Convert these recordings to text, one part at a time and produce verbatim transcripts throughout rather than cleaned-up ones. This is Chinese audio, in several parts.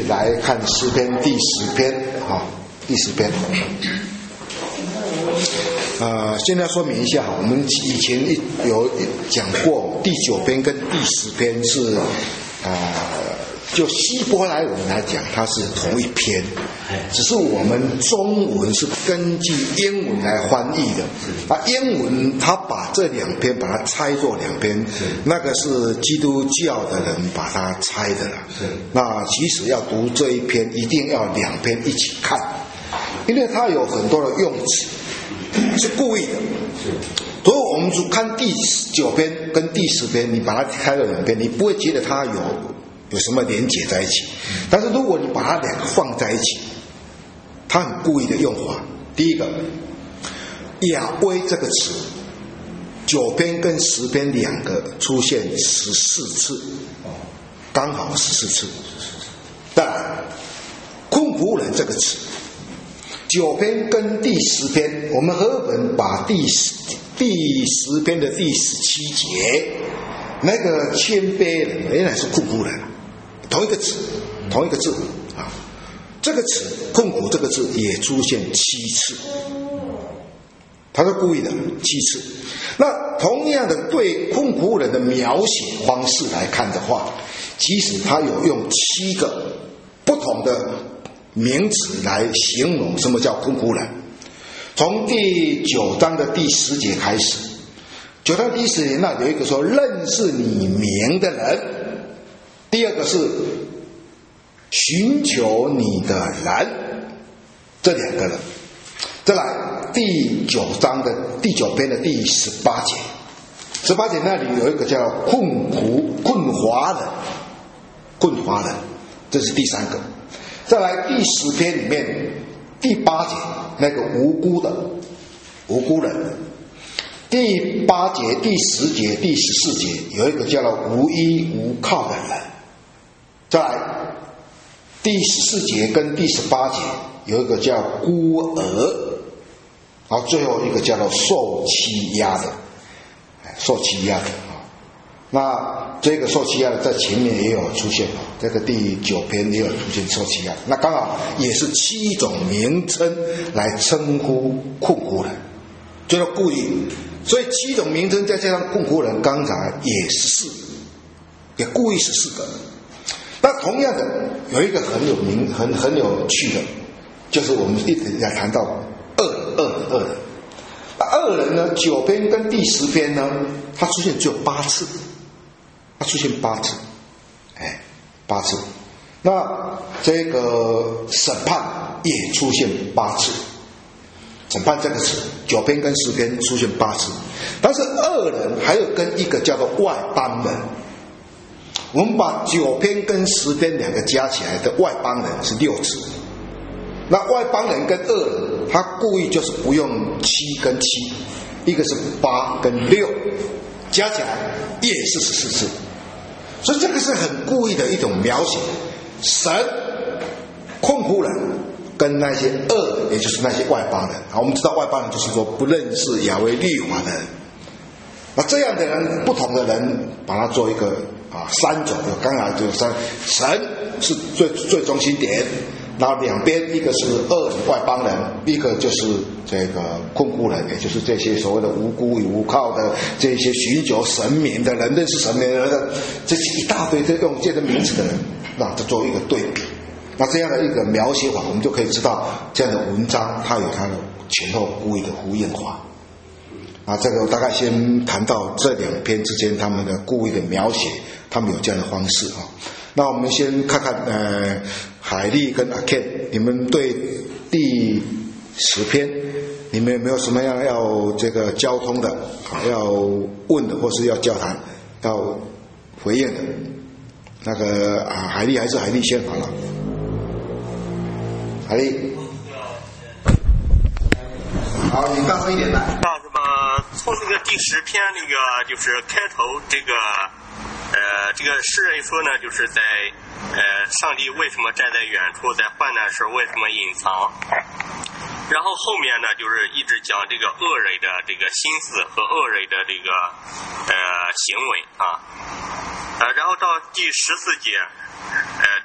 来看诗篇第十篇啊，第十篇。呃，现在说明一下哈，我们以前有讲过第九篇跟第十篇是呃，就希伯来文来讲，它是同一篇，只是我们中文是根据英文来翻译的。啊，英文它把这两篇把它拆作两篇，那个是基督教的人把它拆的啦。那其实要读这一篇，一定要两篇一起看，因为它有很多的用词。是故意的，所以我们就看第九篇跟第十篇，你把它开了两篇，你不会觉得它有有什么连结在一起。但是如果你把它两个放在一起，它很故意的用法。第一个，亚威这个词，九篇跟十篇两个出现十四次，刚好十四次。再来，困苦人这个词。九篇跟第十篇，我们和本把第十第十篇的第十七节，那个谦卑人原来是困苦人，同一个词，同一个字啊。这个词困苦这个字也出现七次，他是故意的七次。那同样的对困苦人的描写方式来看的话，其实他有用七个不同的名词来形容什么叫困苦人。从第九章的第十节开始，九章第十节那有一个说认识你名的人，第二个是寻求你的人，这两个人。再来第九章的第九篇的第十八节，十八节那里有一个叫困苦困乏人，困乏人，这是第三个。再来第十篇里面第八节那个无辜的无辜人，第八节第十节第十四节有一个叫做无依无靠的人。再来第十四节跟第十八节有一个叫孤儿，然后最后一个叫做受欺压的，受欺压的。那这个受欺压的在前面也有出现，这个第九篇也有出现受欺压的，那刚好也是七种名称来称呼困苦人，就是故意，所以七种名称再加上困苦人，刚才也是四，也故意是四个。那同样的有一个很有名很很有趣的，就是我们一直在谈到恶恶恶人。那恶人呢，九篇跟第十篇呢，它出现只有八次。它出现八次，哎，八次。那这个审判也出现八次，审判这个词，九篇跟十篇出现八次。但是恶人还有跟一个叫做外邦人，我们把九篇跟十篇两个加起来的外邦人是六次。那外邦人跟恶人，他故意就是不用七跟七，一个是八跟六，加起来也是十四次。所以这个是很故意的一种描写，神困苦人跟那些恶，也就是那些外邦人。好，我们知道外邦人就是说不认识亚威律法的人。那这样的人，不同的人，把它做一个啊三种，刚才就三，神是最最中心点。然后两边一个是恶外邦人，一个就是这个困苦人，也就是这些所谓的无辜与无靠的这些寻求神明的人，认识神明的人，这是一大堆这用这个名词的人，那这做一个对比。那这样的一个描写法，我们就可以知道这样的文章它有它的前后故意的呼应法。啊，这个我大概先谈到这两篇之间他们的故意的描写，他们有这样的方式啊。那我们先看看呃，海莉跟阿 Ken， 你们对第十篇，你们有没有什么样要这个交通的，啊，要问的，或是要交谈，要回应的？那个啊，海莉还是海莉先好了。海莉，好，你大声一点来。 那什么，从这个第十篇那个就是开头这个。呃，这个诗人说呢，就是在呃，上帝为什么站在远处，在患难时为什么隐藏？然后后面呢，就是一直讲这个恶人的这个心思和恶人的这个呃行为啊，呃，然后到第十四节，呃，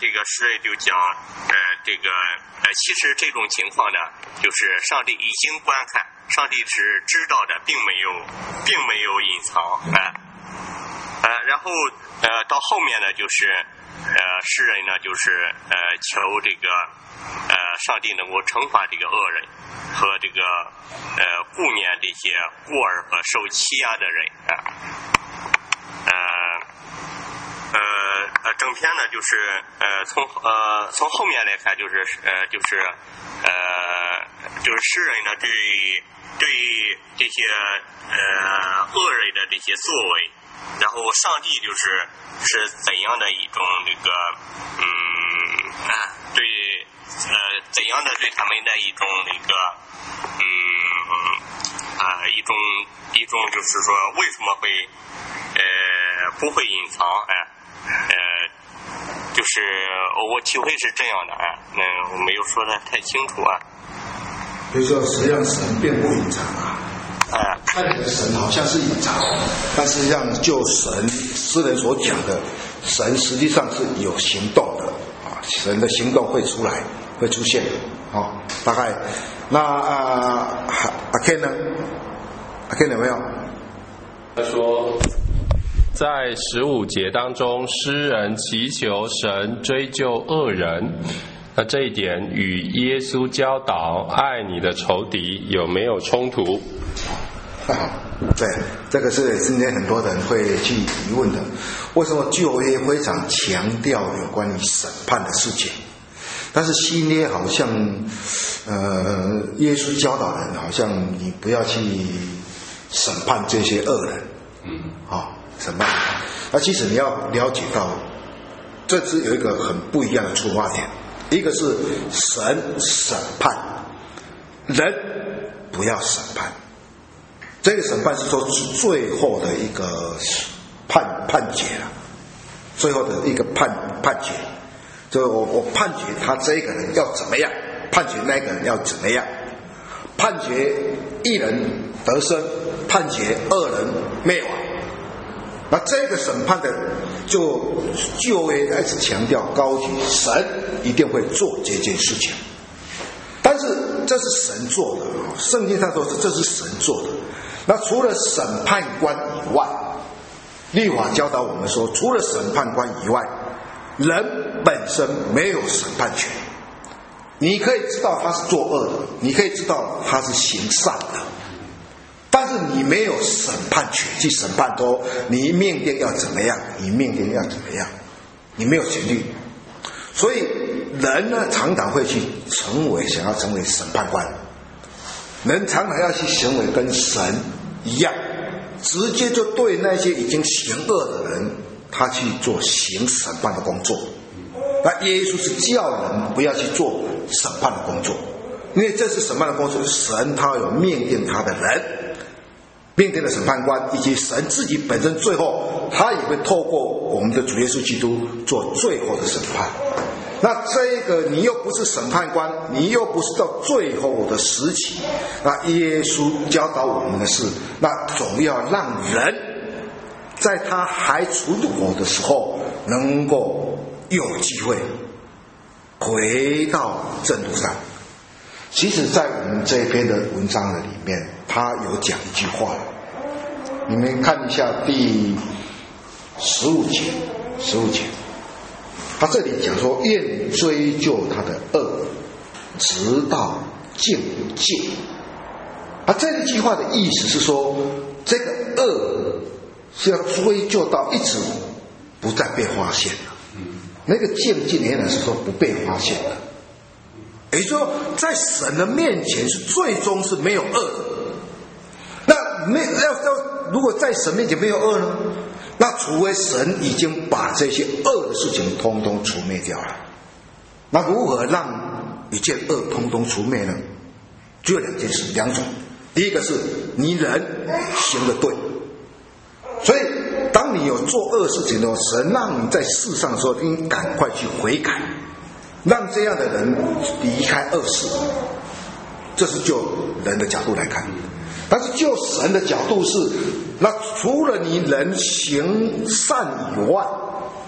这个诗人就讲，呃，这个呃，其实这种情况呢，就是上帝已经观看，上帝是知道的，并没有，并没有隐藏，啊、呃，呃，然后呃，到后面呢，就是呃，诗人呢，就是呃，求这个呃，上帝能够惩罚这个恶人和这个呃，顾念这些孤儿和受欺压的人啊，呃。呃呃，整篇呢就是呃从呃从后面来看就是呃就是呃就是诗人呢对对这些呃恶人的这些作为，然后上帝就是是怎样的一种那个嗯啊对呃怎样的对他们的一种那个嗯啊、呃、一种一种就是说为什么会呃不会隐藏哎。呃，就是我体会是这样的啊，那、呃、我没有说的太清楚啊。 比如说，实际上神并不隐藏啊， 啊， 看起来神好像是隐藏，但实际上就神诗人所讲的，神实际上是有行动的啊，神的行动会出来，会出现的啊。大概那啊，阿 Ken 呢？阿 Ken 有没有？ 他说。在十五节当中，诗人祈求神追究恶人，那这一点与耶稣教导爱你的仇敌有没有冲突？ 对，这个是今天很多人会去疑问的。为什么旧约非常强调有关于审判的事情，但是新约好像，呃，耶稣教导人好像你不要去审判这些恶人，嗯，啊、哦。审判，那其实你要了解到，这是有一个很不一样的出发点。一个是神审判，人不要审判。这个审判是说最后的一个判判决了，最后的一个判判决，就我我判决他这个人要怎么样，判决那个人要怎么样，判决一人得生，判决二人灭亡。那这个审判的就旧约开始强调高举神一定会做这件事情，但是这是神做的，圣经上说是这是神做的。那除了审判官以外，律法教导我们说，除了审判官以外，人本身没有审判权。你可以知道他是作恶的，你可以知道他是行善的，但是你没有审判权去审判说你命定要怎么样，你命定要怎么样，你没有权利。所以人呢，常常会去成为想要成为审判官，人常常要去行为跟神一样，直接就对那些已经行恶的人，他去做行审判的工作。那耶稣是叫人不要去做审判的工作，因为这是审判的工作，神他有命定他的人，命定的审判官，以及神自己本身，最后他也会透过我们的主耶稣基督做最后的审判。那这个你又不是审判官，你又不是到最后的时期，那耶稣教导我们的是，那总要让人在他还存活的时候能够有机会回到正途上。其实在我们这篇的文章的里面，他有讲一句话，你们看一下第十五节，十五节，他这里讲说，愿追究他的恶，直到尽尽。啊，这一句话的意思是说，这个恶是要追究到一直不再被发现了。那个尽尽原来是说不被发现的。也就是说，在神的面前是最终是没有恶的。那没要要，如果在神面前没有恶呢？那除非神已经把这些恶的事情通通除灭掉了。那如何让一件恶通通除灭呢？就有两件事，两种。第一个是你人行得对，所以当你有做恶事情的时候，神让你在世上的时候，应赶快去悔改。让这样的人离开恶事，这是就人的角度来看。但是就神的角度是，那除了你人行善以外，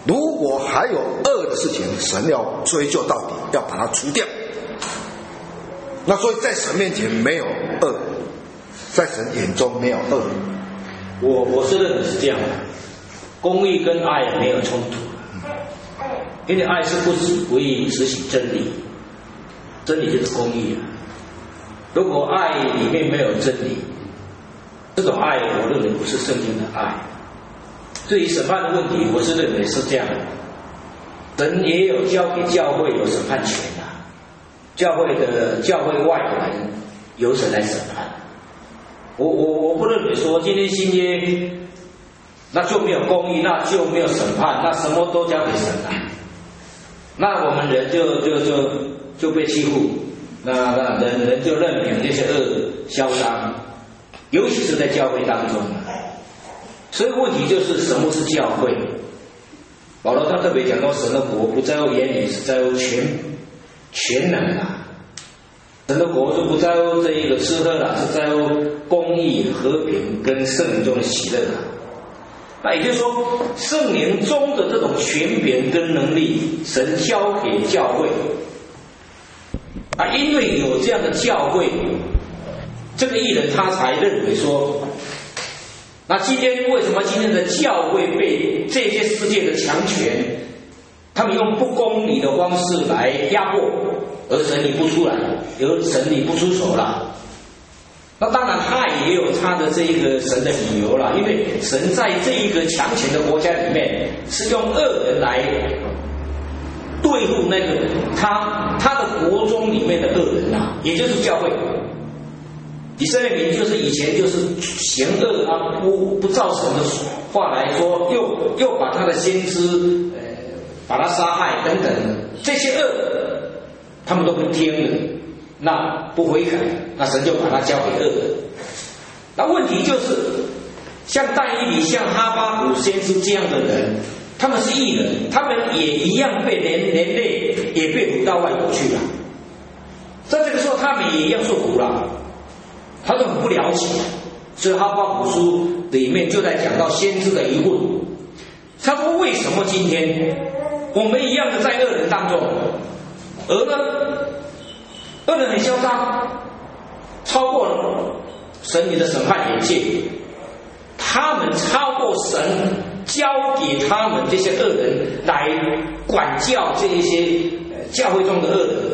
如果还有恶的事情，神要追究到底，要把它除掉。那所以在神面前没有恶，在神眼中没有恶。 我我是认为是这样的，公义跟爱没有冲突，因为爱是不不易执行真理，真理就是公义啊。如果爱里面没有真理，这种爱我认为不是圣经的爱。对于审判的问题，我是认为是这样的，神也有交给教会有审判权啊，教会的教会外的人由神来审判。我我我不认为说今天新约那就没有公义，那就没有审判，那什么都交给神了，那我们人就就就就被欺负，那那人人就任凭那些恶嚣张，尤其是在教会当中。所以问题就是什么是教会？保罗他特别讲到，神的国不在乎言语，是在乎全全能啊。神的国就不在乎这一个吃喝了，是在乎公义、和平跟圣灵中的喜乐啊。那也就是说，圣灵中的这种权柄跟能力，神交给教会啊，因为有这样的教会，这个艺人他才认为说，那今天为什么今天的教会被这些世界的强权，他们用不公理的方式来压迫，而神理不出来，而神理不出手了？那当然他也有他的这一个神的理由了，因为神在这一个强权的国家里面是用恶人来对付那个他他的国中里面的恶人啊，也就是教会。以色列民就是以前就是行恶啊，不不照神的话来说，又又把他的先知呃把他杀害等等，这些恶他们都不听了，那不悔改，那神就把他交给恶人。那问题就是像但以理、像哈巴谷先知这样的人，他们是义人，他们也一样被连连累，也被掳到外国去了。在这个时候，他们也一样受苦了。他都很不了解，所以哈巴谷书里面就在讲到先知的疑问。他说：为什么今天我们一样的在恶人当中，而呢，恶人很嚣张，超过了神你的审判眼界，他们超过神交给他们这些恶人来管教这一些教会中的恶人，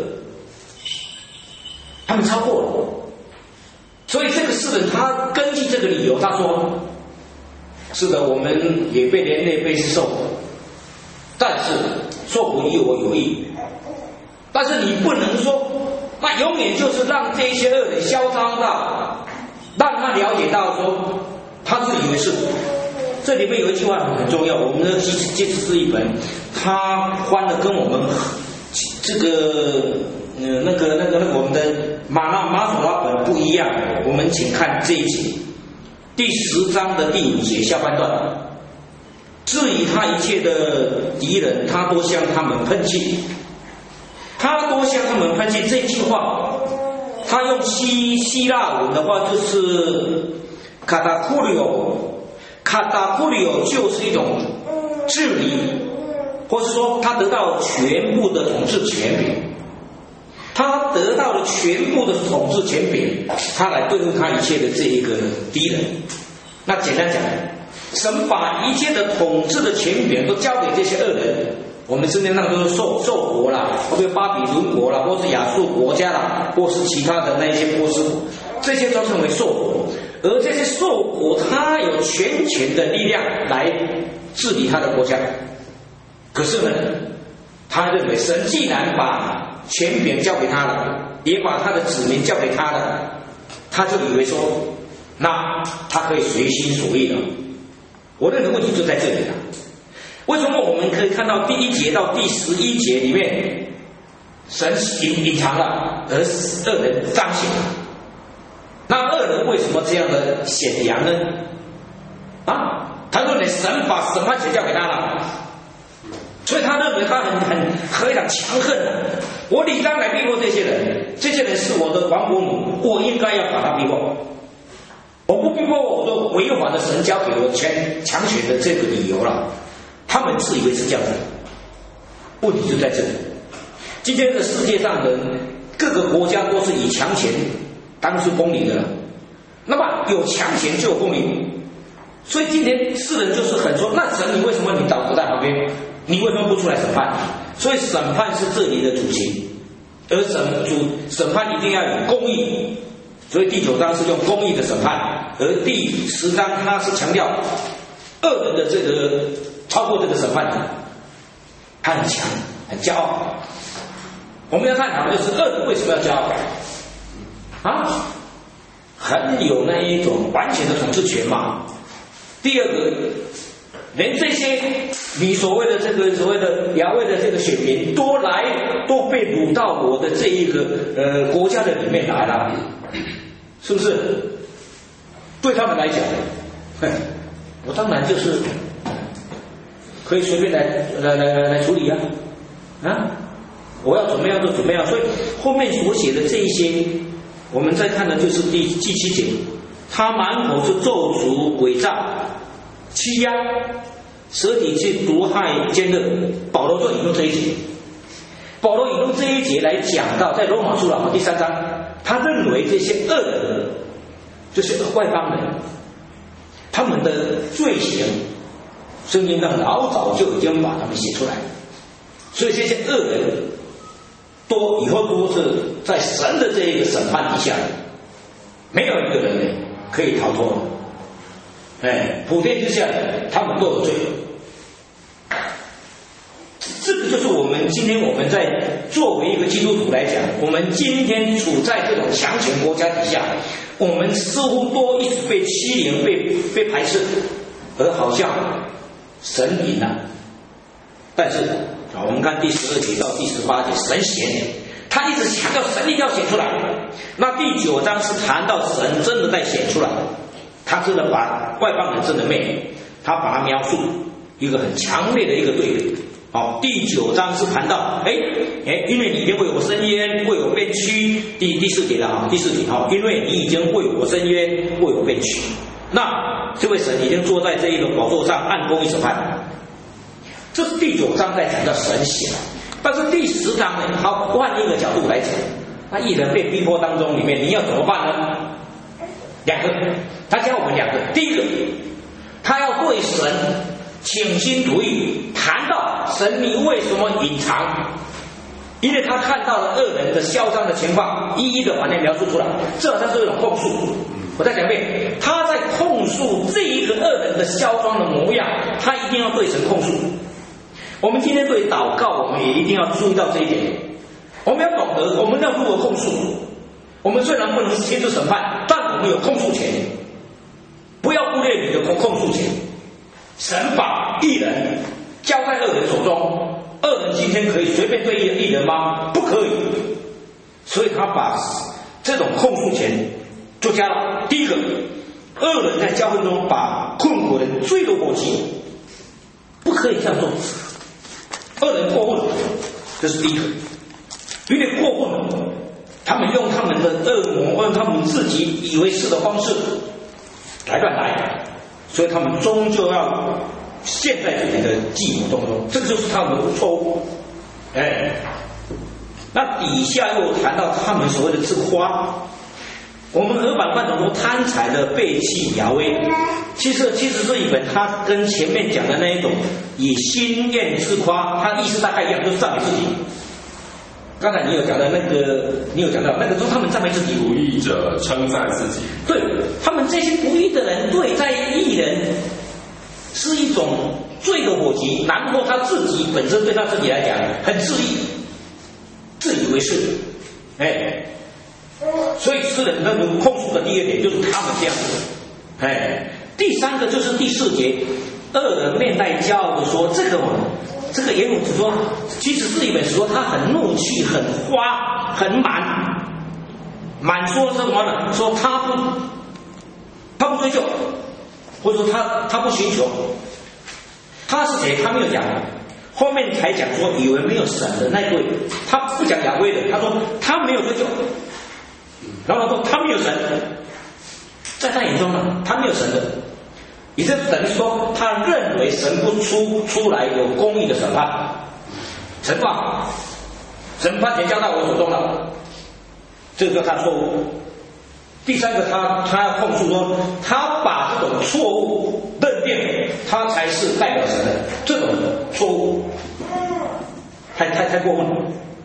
他们超过了。所以这个诗人他根据这个理由，他说：是的，我们也被连累被受，但是受苦于我有益。但是你不能说，那永远就是让这些恶人嚣张到，让他了解到说，他自以为是。这里面有一句话很重要，我们的基基督是一本，他翻的跟我们这个。呃，那个、那个、那个，我们的马拉马祖拉本不一样。我们请看这一节，第十章的第五节下半段。至于他一切的敌人，他都向他们喷气，他都向他们喷气。这句话，他用希希腊文的话就是卡达库里欧，卡达库里欧就是一种治理，或是说他得到全部的统治权柄。他得到了全部的统治权柄，他来对付他一切的这一个敌人。那简单讲，神把一切的统治的权柄都交给这些恶人。我们今天那个受受国啦，或者巴比伦国啦，或是亚述国家啦，或是其他的那些波斯国，这些都称为受国。而这些受国，他有全权的力量来治理他的国家。可是呢，他认为神既然把权柄交给他了，也把他的子民交给他了，他就以为说，那他可以随心所欲了。我认为问题就在这里了。为什么我们可以看到第一节到第十一节里面，神隐隐藏了，而恶人彰显了？那恶人为什么这样的显扬呢？啊，他认为神把审判权交给他了。所以他认为他很很非常强横的，我理当来逼迫这些人，这些人是我的亡国母，我应该要把他逼迫。我不逼迫我，我都违反了神交给我权强权的这个理由了。 他们自以为是这样子，问题就在这里。今天的世界上的各个国家都是以强权当做公理的了，那么有强权就有公理，所以今天世人就是很说，那神你为什么你倒不在旁边？你为什么不出来审判？所以审判是这里的主题，而审主审判一定要有公义，所以第九章是用公义的审判，而第十章它是强调恶人的这个超过这个审判，他很强很骄傲。我们要探讨的就是恶人为什么要骄傲啊？很有那一种完全的统治权嘛。第二个，连这些你所谓的这个所谓的亚卫的这个选民都来都被掳到我的这一个呃国家的里面来了，是不是？对他们来讲，我当然就是可以随便来来来来来处理啊啊！我要怎么样就怎么样。所以后面所写的这一些，我们再看的就是第第七节，他满口是咒诅、诡诈、欺压，舌底去毒害、奸恶。保罗就引用这一节，保罗引用这一节来讲到，在罗马书了第三章，他认为这些恶人，就是外邦人，他们的罪行，圣经上老早就已经把他们写出来，所以这些恶人多以后都是在神的这一个审判底下，没有一个人可以逃脱。哎，普天之下他们都有罪。这个就是我们今天我们在作为一个基督徒来讲，我们今天处在这种强权国家底下，我们似乎都一直被欺凌、被被排斥，而好像神赢了。但是啊，我们看第十二节到第十八节，神显，他一直强调神一定要显出来。那第九章是谈到神真的在显出来，他真的把外邦人真的灭，他把它描述一个很强烈的一个对比。好，第九章是谈到，哎哎，因为你已经为我伸冤，为我辩屈。第第四节了啊，第四节哈，因为你已经为我伸冤，为我辩屈。那这位神已经坐在这一个宝座上，按公义审判。这是第九章在讲到神显，但是第十章呢，他换一个角度来讲，那一人被逼迫当中里面，你要怎么办呢？两个，他教我们两个。第一个，他要对神倾心吐意，谈到神你为什么隐藏？因为他看到了恶人的嚣张的情况，一一的把它描述出来，这好像是一种控诉。我再讲一遍，他在控诉这一个恶人的嚣张的模样，他一定要对神控诉。我们今天对祷告，我们也一定要注意到这一点。我们要懂得，我们要如何控诉。我们虽然不能亲自审判，但我们有控诉权。不要忽略你的控控诉权。神把义人交在恶人手中，恶人今天可以随便对义人吗？不可以。所以他把这种控诉权就加了。第一个，恶人在教会中把困苦人追入火击，不可以这样做。恶人过分，这是第一个，有点过分了。他们用他们的恶魔，用他们自己以为是的方式来乱来，所以他们终究要陷在自己的计谋当中，这个就是他们的错误。哎，那底下又谈到他们所谓的自夸。我们合版范总说贪财的背弃亚威，其实其实这一本它跟前面讲的那一种以心愿自夸，它意思大概一样，就是赞美自己。刚才你有讲到那个，你有讲到那个，说他们赞美自己， 不义者称赞自己。 对，他们这些不义的人，对在义人是一种罪的火击，然后他自己本身对他自己来讲很自义，自以为是，哎。所以诗人那个控诉的第二点就是他们这样子，哎，第三个就是第四节，恶人面带骄傲的说，这个这个言语只说，其实是一本说他很怒气、很花、很满，满说是什么呢？说他不他不追究，或者说他他不寻求，他是谁？他没有讲。后面才讲说以为没有神的那位，他不讲亚威的，他说他没有追究。然后他说他没有神，在他眼中呢，他没有神的。 也就是等于说，他认为神不出出来有公义的审判，惩罚，审判权交到我手中了，这个他错误。第三个他，他他要控诉说，他把这种错误认定他才是代表神的这种错误，太太太过分了。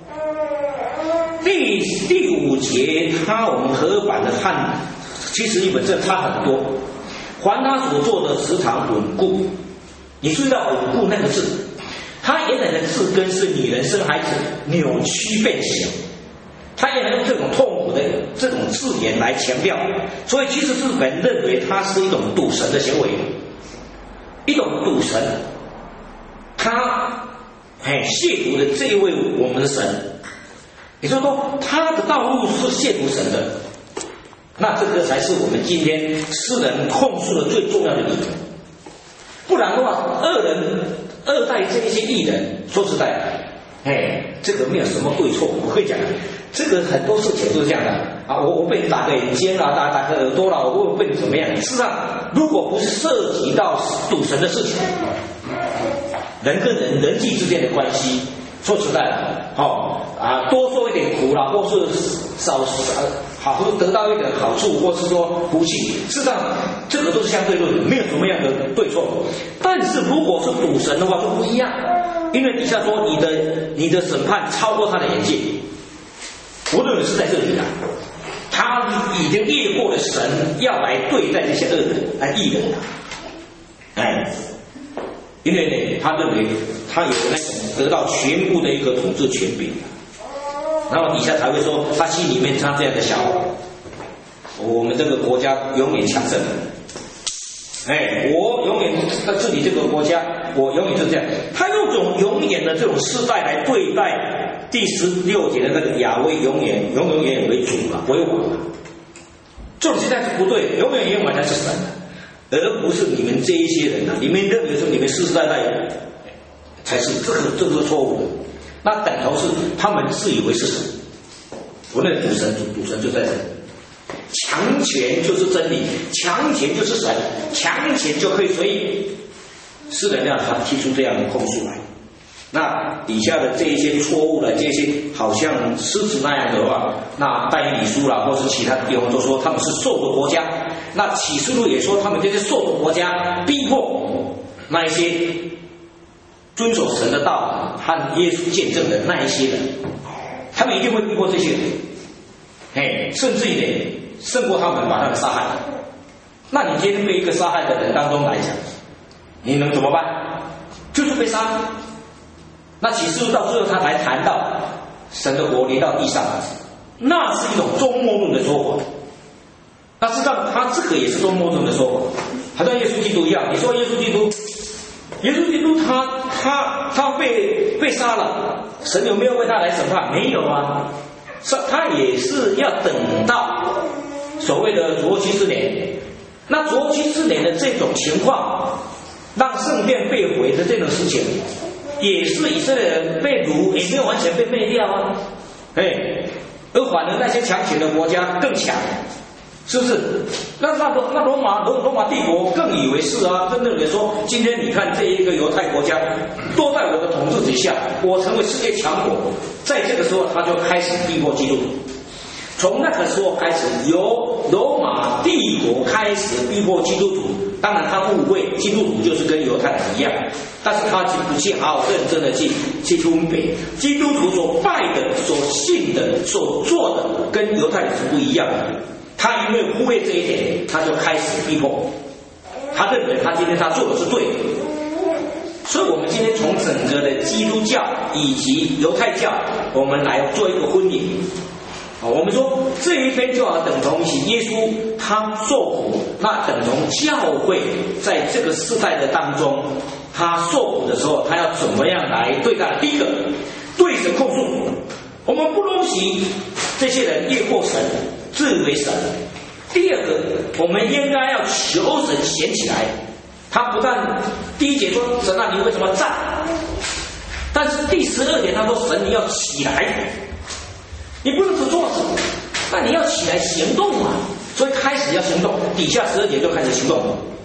第第五节，他我们和合版的汉其实一本这差很多。凡他所做的时常稳固，你注意到稳固那个字，他原来的字根是女人生孩子扭曲变形，他也能用这种痛苦的这种字眼来强调，所以其实日本认为它是一种赌神的行为，一种赌神，他哎亵渎了这一位我们的神，也就是说他的道路是亵渎神的。那这个才是我们今天世人控诉的最重要的理由，不然的话，恶人、二代这一些艺人，说实在，哎，这个没有什么对错。我会讲，这个很多事情都是这样的啊，我我被你打个眼睛了，打打个耳朵了，我被你怎么样？事实上，如果不是涉及到赌神的事情，人跟人人际之间的关系，说实在的，哦啊，多受一点苦了，或是少少。好，得到一点好处，或是说福气，事实上这个都是相对论的，没有什么样的对错。但是如果是赌神的话就不一样，因为底下说你的你的审判超过他的眼界，我认为是在这里的，他已经越过了神要来对待这些恶人、来异人的，哎，因为呢，他认为他有那种得到全部的一个统治权柄。然后底下才会说，他心里面他这样的想法，我们这个国家永远强盛，哎，我永远在治理这个国家，我永远是这样。他用这种永远的这种世代来对待第十六节的那个亚威永远永永远远为主了，为王了。这种现在是不对，永远永远才是神，而不是你们这一些人啊，你们认为说你们世世代代才是这个这个错误的。那等同是他们自以为是神，我那赌神赌神就在这里，强权就是真理，强权就是神，强权就可以随意。是的，让他提出这样的控诉来。那底下的这一些错误的这些，好像狮子那样的话，那但以理书啦，或是其他地方都说他们是受的国家。那启示录也说他们这些受的国家逼迫那一些遵守神的道和耶稣见证的那一些人，他们一定会逼迫这些人，哎，甚至一点胜过他们，把他们杀害。那你今天被一个杀害的人当中来讲，你能怎么办？就是被杀。那启示录到最后他才谈到神的国临到地上，那是一种终末论的说法。那事实上他这个也是终末论的说法，还跟耶稣基督一样。你说耶稣基督耶稣基督他他他被被杀了，神有没有为他来审判？没有啊，他也是要等到所谓的主后七十年。那主后七十年的这种情况，让圣殿被毁的这种事情，也是以色列人被掳，也没有完全被灭掉啊。哎，而反而那些强权的国家更强。是不是？那那罗那罗马罗罗马帝国更以为是啊，真认为说，今天你看这一个犹太国家都在我的统治之下，我成为世界强国。在这个时候，他就开始逼迫基督徒。从那个时候开始，由罗马帝国开始逼迫基督徒。当然，他误会基督徒就是跟犹太人一样，但是他不去好好认真的去去分别，基督徒所拜的、所信的、所做的，跟犹太人是不一样的。他因为忽略这一点，他就开始逼迫。他认为他今天他做的是对的，所以我们今天从整个的基督教以及犹太教，我们来做一个分离。我们说这一篇就好等同于耶稣他受苦，那等同教会在这个世代的当中，他受苦的时候，他要怎么样来对待？第一个，对神控诉，我们不容许这些人越过神。自为神。第二个，我们应该要求神显起来。他不但第一节说神啊，你为什么站？但是第十二点他说神你要起来，你不能只坐着，那你要起来行动啊！所以开始要行动，底下十二节就开始行动了。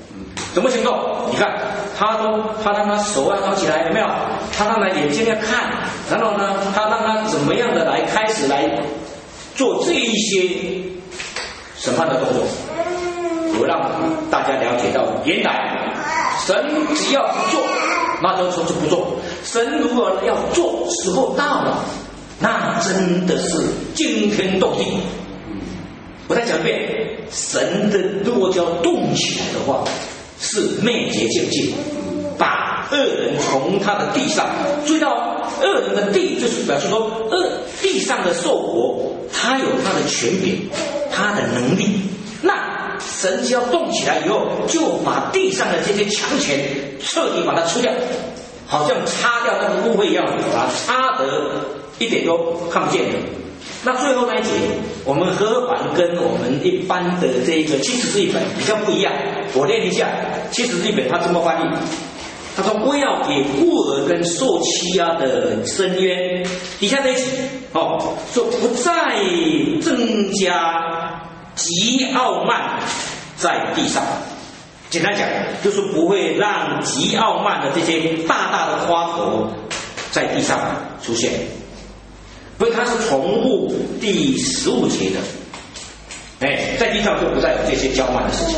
怎么行动？你看，他都他让他手要高起来，有没有？他让他眼睛要看，然后呢，他让他怎么样的来开始来做这一些审判的动作？我让大家了解到，原来神只要不做，那就说就不做；神如果要做，时候到了，那真的是惊天动地。我再讲一遍，神的如果就要动起来的话，是灭绝净尽，把恶人从他的地上追到恶人的地，就是表示说，恶地上的受活，他有他的权柄，他的能力。那神只要动起来以后，就把地上的这些强权彻底把它除掉，好像擦掉那个污秽一样，把它擦得一点都看不见了。那最后那一节，我们和版跟我们一般的这个七十字译本比较不一样。我念一下七十字译本，他这么翻译：他说：“不要给孤儿跟受欺压的伸冤。”底下这一节哦，说不再增加极傲慢在地上。简单讲，就是不会让极傲慢的这些大大的花头在地上出现。所以它是重复第十五节的，哎，在地上就不再有这些骄慢的事情。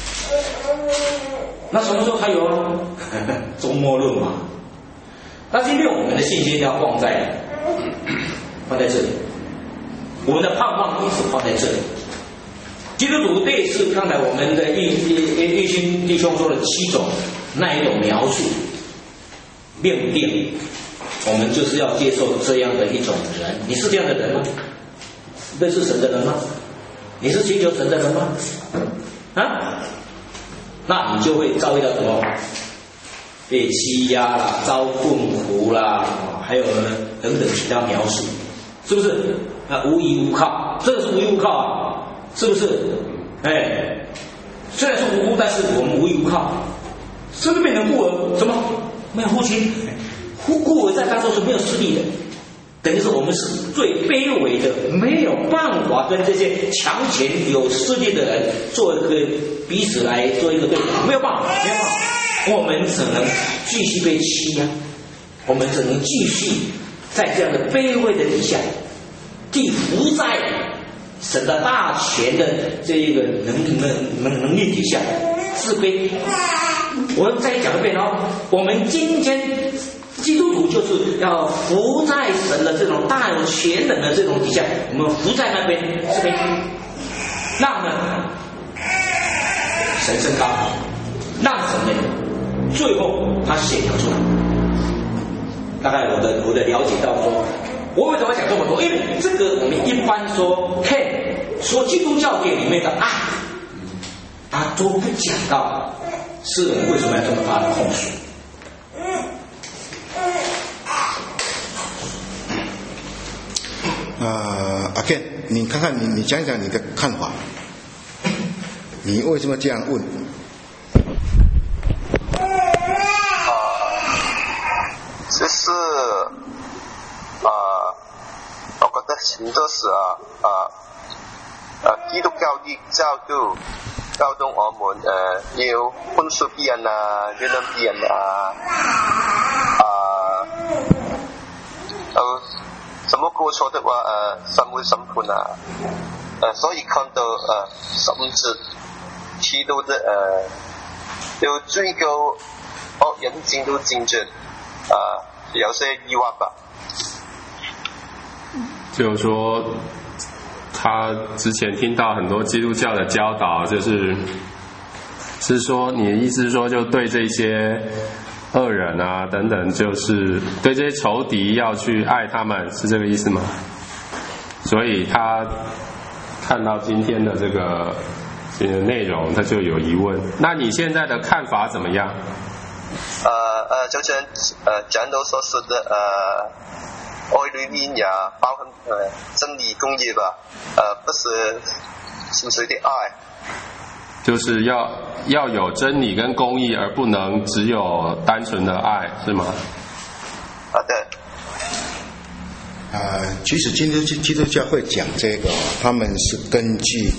那什么时候才有啊？周末论嘛。那今天我们的信心要放在放在这里，我们的盼望也是放在这里。基督徒类似刚才我们的玉玉玉兴弟兄说的七种那一种描述，变不变？我们就是要接受这样的一种人。你是这样的人吗？认识神的人吗？你是寻求神的人吗？啊？那你就会遭遇到什么？被欺压啦，遭困苦啦，还有呢等等其他描述，是不是？啊，无依无靠，这个是无依无靠啊，是不是？哎，虽然是无辜，但是我们无依无靠，身边变成孤儿，什么？没有父亲。孤儿在当中是没有势力的，等于是我们是最卑微的，没有办法跟这些强权有势力的人做一个彼此来做一个对比，没有办法，没有办法，我们只能继续被欺压，我们只能继续在这样的卑微的底下，既服在神的大权的这一个能能能能力底下自卑。我再讲一遍哦，我们今天基督徒就是要服在神的这种大有全能的这种底下，我们服在那边这边，让呢神升高，让神呢最后他显扬出来。大概我的我的了解到说，我为什么讲这么多？因为这个我们一般说，嘿，说基督教界里面的爱，他都不讲到世人为什么要这么大的控诉。 呃，阿 Ken， 你看看你，你讲讲你的看法，你为什么这样问？ 啊、呃，就是啊、呃，我覺得很多時啊啊啊，基督教的教導教導我們誒、呃、要寬恕別人啊，原諒別人啊啊，呃。什麼過錯的話，誒神會審判啊！誒，所以看到誒甚至提到的誒要追究惡人進入正直，啊，有些疑惑吧。 就是說，他之前聽到很多基督教的教導，就是是說，你的意思是說，就對這些惡人啊等等，就是對這些仇敵要去愛他們，是這個意思嗎？所以他看到今天的這個這個內容，他就有疑問。那你現在的看法怎麼樣？ 呃呃，就像呃講到所說的呃愛裏面也包含呃真理公義吧，呃不是純粹的愛。 就是要要有真理跟公義，而不能只有單純的愛，是嗎？ 好的。 呃，其實基督基督教會講這個，他們是根據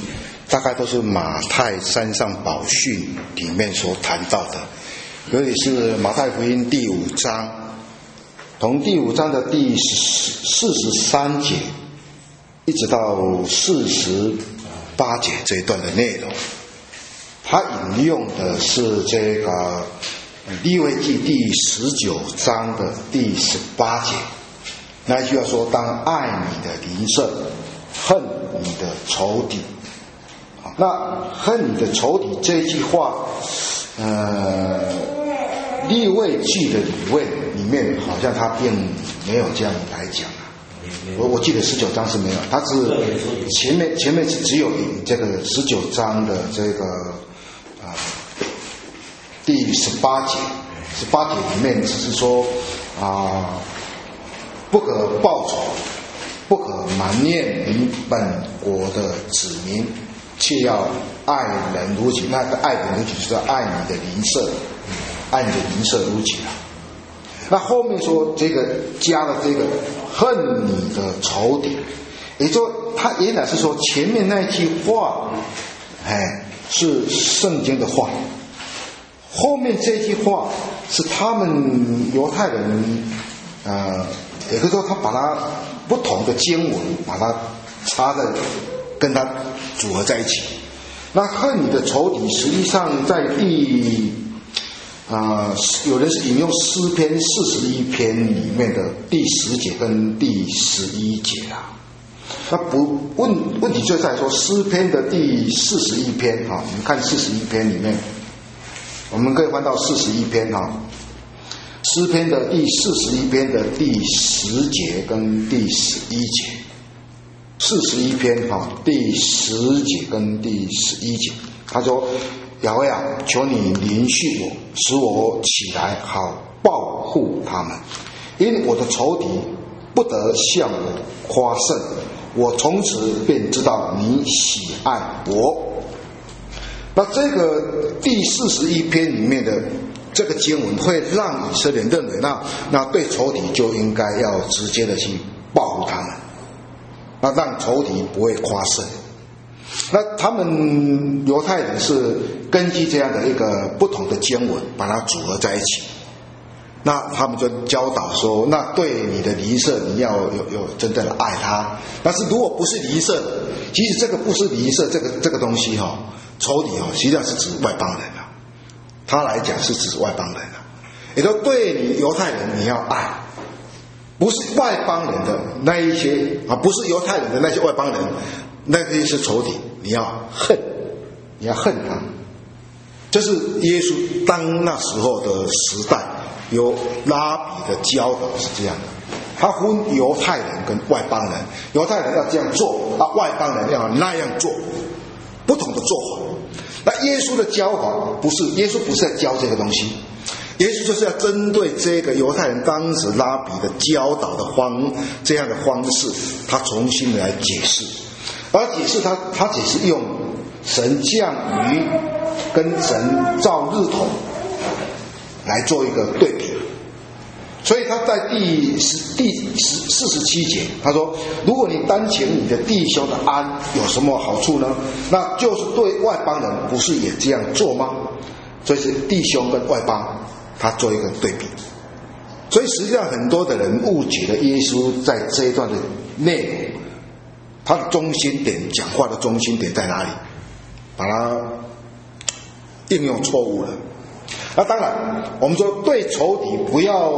大概都是马太山上宝训里面所谈到的，尤其是马太福音第五章，从第五章的第四十三节一直到四十八节这一段的内容，他引用的是这个利未记第十九章的第十八节，那一句话说：当爱你的邻舍，恨你的仇敌。那恨你的仇敌这一句话，呃，利未记的里位里面好像他并没有这样来讲啊。我我记得十九章是没有，他是前面前面是只有这个十九章的这个啊、呃、第十八节，十八节里面只是说啊、呃，不可报仇，不可埋怨你本国的子民，却要爱人如己。那个爱人如己就是爱你的邻舍，爱你的邻舍如己啊。那后面说这个加了这个恨你的仇敌，也就说他原来是说前面那句话，哎，是圣经的话，后面这句话是他们犹太人，呃，也就是说他把它不同的经文把它插在跟它组合在一起。那恨你的仇敌实际上在第啊、呃，有人是引用诗篇四十一篇里面的第十节跟第十一节啊。那不问问题就在说诗篇的第四十一篇哈，你看四十一篇里面，我们可以翻到四十一篇哈，诗篇的第四十一篇的第十节跟第十一节，四十一篇哈第十节跟第十一节，他说。亚威啊，求你连续我，使我起来，好报复他们。因我的仇敌不得向我夸胜，我从此便知道你喜爱我。那这个第四十一篇里面的这个经文，会让以色列人认为，那那对仇敌就应该要直接的去报复他们，那让仇敌不会夸胜。那他们犹太人是根据这样的一个不同的经文把它组合在一起，那他们就教导说，那对你的邻舍你要有有真正的爱他，但是如果不是邻舍，其实这个不是邻舍这个这个东西哈、哦，仇敌哈、哦，实际上是指外邦人啊，他来讲是指外邦人啊，也就对你犹太人你要爱，不是外邦人的那一些啊，不是犹太人的那些外邦人。那些是仇敌，你要恨，你要恨他。这是耶稣当那时候的时代有拉比的教导是这样的，他分犹太人跟外邦人，犹太人要这样做，啊，外邦人要那样做，不同的做法。那耶稣的教法不是，耶稣不是在教这个东西，耶稣就是要针对这个犹太人当时拉比的教导的方这样的方式，他重新来解释。而解释他，他解释用神降雨跟神照日头来做一个对比，所以他在第十第十四十七节，他说：如果你单请你的弟兄的安，有什么好处呢？那就是对外邦人不是也这样做吗？所以是弟兄跟外邦，他做一个对比。所以实际上很多的人误解了耶稣在这一段的内容。他的中心点，讲话的中心点在哪里？把它应用错误了。那当然，我们说对仇敌不要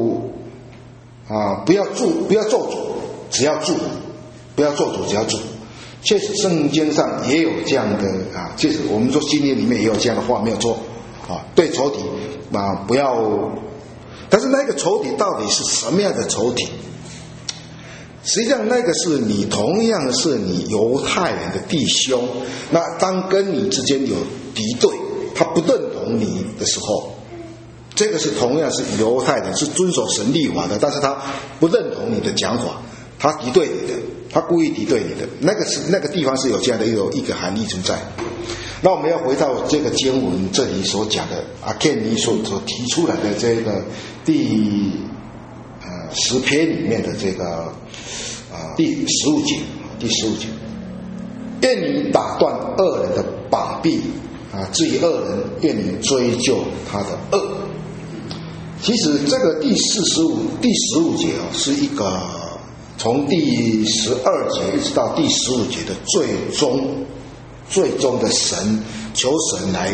啊，不要助，不要做主，只要助，不要做主，只要助。确实，圣经上也有这样的啊，确实我们说新约里面也有这样的话，没有错啊。对仇敌啊，不要，但是那个仇敌到底是什么样的仇敌？实际上那个是你同样是你犹太人的弟兄，那当跟你之间有敌对，他不认同你的时候，这个是同样是犹太人，是遵守神律法的，但是他不认同你的讲法，他敌对你的，他故意敌对你的，那个是那个地方是有这样的一个一个含义存在。那我们要回到这个经文这里所讲的阿肯尼所所提出来的这个第呃十篇里面的这个啊、呃、第十五节，第十五节， 愿你打断恶人的膀臂啊，至于恶人，愿你追究他的恶。其实这个第四十五、第十五节哦，是一个从第十二节一直到第十五节的最终、最终的神求神来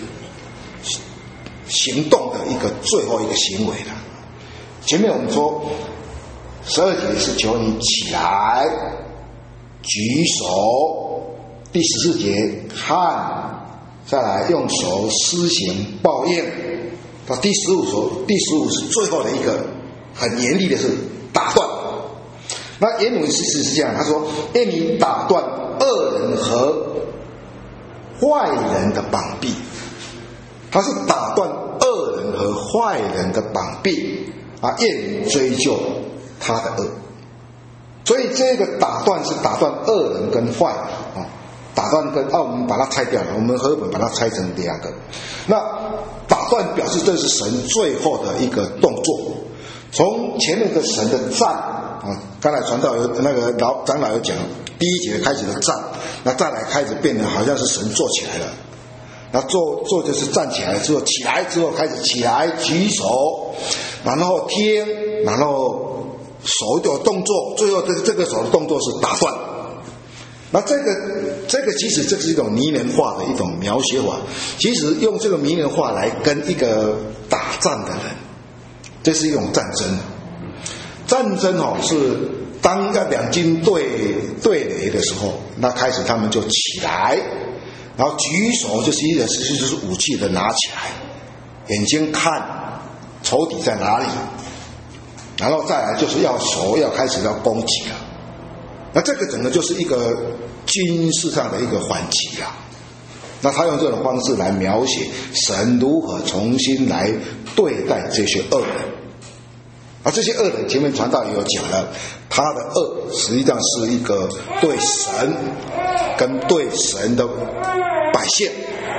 行动的一个最后一个行为了。前面我们说十二节是求你起来举手，第十四节看，再来用手施行报应，到第十五手，第十五是最后的一个很严厉的是打断。那原文事实是这样，他说：愿你打断恶人和坏人的膀臂。他是打断恶人和坏人的膀臂啊，愿你追究他的恶。所以这个打断是打断恶人跟坏啊，打断跟啊，我们把它拆掉了，我们和本把它拆成两个。那打断表示这是神最后的一个动作。从前面的神的站啊，刚才传道有那个老长老有讲，第一节开始的站，那再来开始变得好像是神坐起来了。那坐坐就是站起来之后，起来之后开始起来举手，然后听，然后手有动作，最后这个这个手的动作是打断。那这个这个其实这是一种拟人化的一种描写法，其实用这个拟人化来跟一个打仗的人，这是一种战争。战争哦，是当要两军对对垒的时候，那开始他们就起来。然后举手就是一个实际就是武器的拿起来，眼睛看仇敌在哪里，然后再来就是要手要开始要攻击了。那这个整个就是一个军事上的一个反击啊。那他用这种方式来描写神如何重新来对待这些恶人。而这些恶人前面传道也有讲了，他的恶实际上是一个对神跟对神的百姓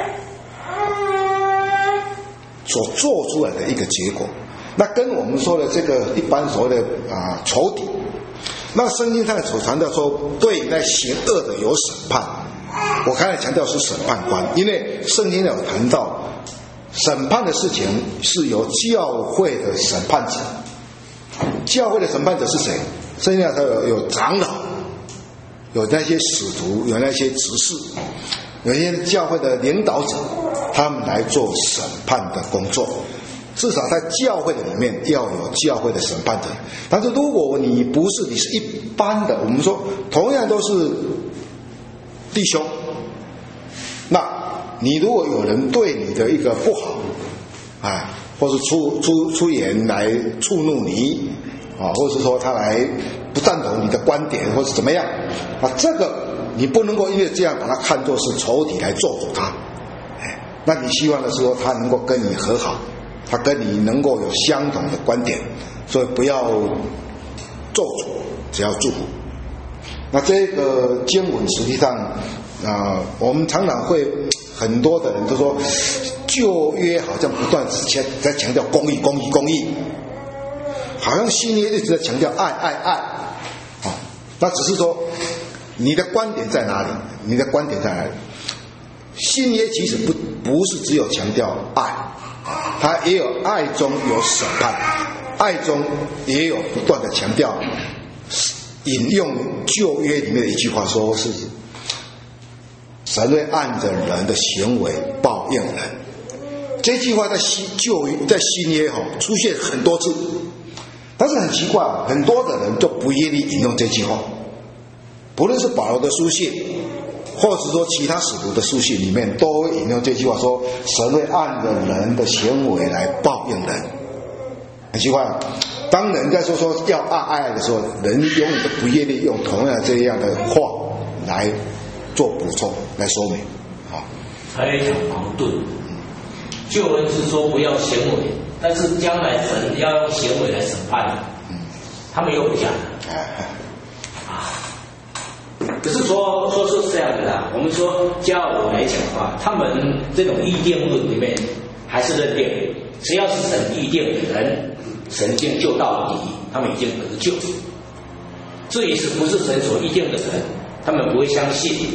所做出来的一个结果。那跟我们说的这个一般所谓的啊仇敌，那圣经上所传道说对那行恶的有审判，我刚才强调是审判官，因为圣经有谈到审判的事情是由教会的审判者。教会的审判者是谁？圣经上有有长老，有那些使徒，有那些执事，有一些教会的领导者，他们来做审判的工作。至少在教会的里面要有教会的审判者。但是如果你不是，你是一般的，我们说同样都是弟兄，那你如果有人对你的一个不好，哎，或是出出出言来触怒你啊，或是说他来不赞同你的观点，或是怎么样啊，这个你不能够因为这样把它看作是仇敌来咒诅他。哎，那你希望的是说他能够跟你和好，他跟你能够有相同的观点，所以不要咒诅，只要祝福。那这个经文实际上啊、呃，我们常常会很多的人都说旧约好像不断在在强调公义公义公义，好像新约一直在强调爱爱爱啊，那只是说你的观点在哪里？你的观点在哪里？新约其实不不是只有强调爱，它也有爱中有审判，爱中也有不断的强调。引用旧约里面的一句话说是神会按着人的行为报应人。这句话在新旧在新约哈出现很多次，但是很奇怪，很多的人就不愿意引用这句话。不论是保罗的书信，或者说其他使徒的书信里面，都会引用这句话说神会按着人的行为来报应人。很奇怪，当人家说说要爱爱的时候，人永远都不愿意用同样这样的话来做补充来说明啊， 非常矛盾。旧恩是说不要行为，但是将来神要用行为来审判，他们又不讲啊。可是说说是这样的啦，我们说教我来讲的话，他们这种议定论里面还是认定，只要是神议定的人，神经救到底，他们已经得救。至于是不是神所议定的人，他们不会相信，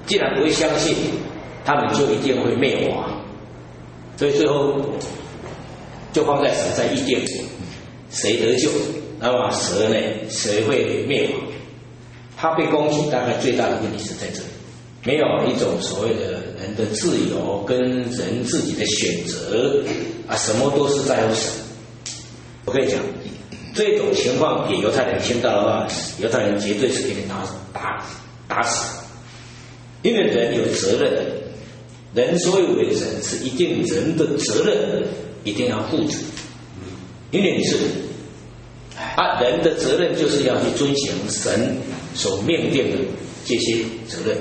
既然不会相信，他们就一定会灭亡。所以最后就放在死在意见，谁得救？那么蛇呢？谁会灭亡？他被攻击，大概最大的问题是在这里，没有一种所谓的人的自由跟人自己的选择啊，什么都是在乎神。我跟你讲，这种情况给犹太人听到的话，犹太人绝对是给你打打打死，因为人有责任，人所以为人是一定人的责任一定要负责，因为你是啊，人的责任就是要去遵行神所命定的这些责任。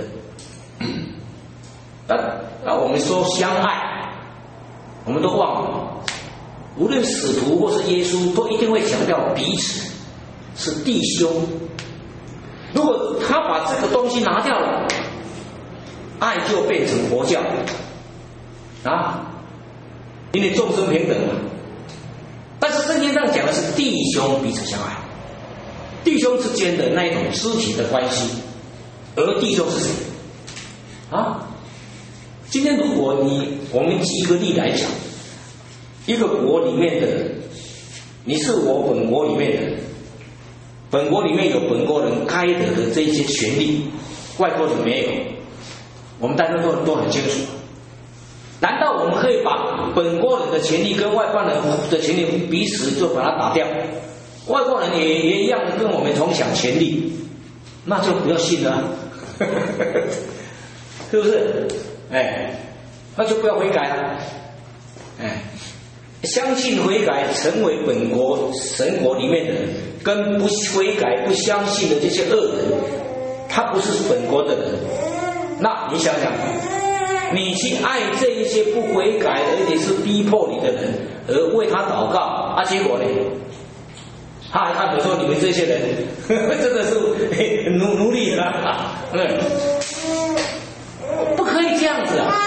那那我们说相爱，我们都忘了，无论使徒或是耶稣，都一定会强调彼此是弟兄。如果他把这个东西拿掉了，爱就变成佛教啊，因为众生平等嘛。但是圣经上讲的是弟兄彼此相爱，弟兄之间的那一种肢体的关系，而弟兄是谁啊？今天如果你我们举一个例来讲，一个国里面的人，你是我本国里面的人，本国里面有本国人该得的这些权利，外国人没有，我们大家都都很清楚。难道我们可以把本国人的权利跟外邦人的权利彼此就把它打掉？外国人也也一样的跟我们同享权利，那就不要信了，是不是？哎，那就不要悔改了。哎，相信悔改成为本国神国里面的人，跟不悔改不相信的这些恶人，他不是本国的人。那你想想，你去爱这一些不悔改而且是逼迫你的人，而为他祷告啊，结果呢？他还看着说你们这些人呵呵真的是奴奴隶啊，嗯，不可以这样子啊！